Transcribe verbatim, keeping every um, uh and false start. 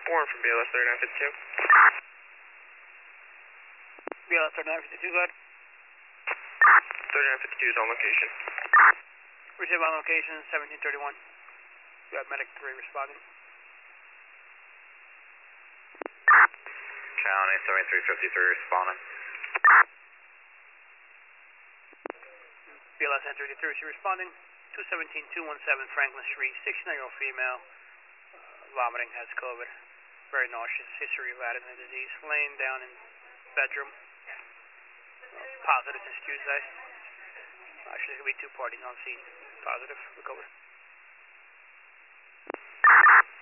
Warren from B L S thirty-nine fifty-two. B L S thirty-nine fifty-two, go ahead. thirty-nine fifty-two is on location. Receive on location, seventeen thirty-one. You have medic three responding. County seventy-three fifty-three responding. B L S N thirty-three, she responding. two seventeen two seventeen Franklin Street, sixty-nine-year-old female, uh, vomiting, has COVID, very nauseous, history of Addison disease, laying down in bedroom, uh, positive since Tuesday. Uh, she's going to be two parties on scene, positive, recovered.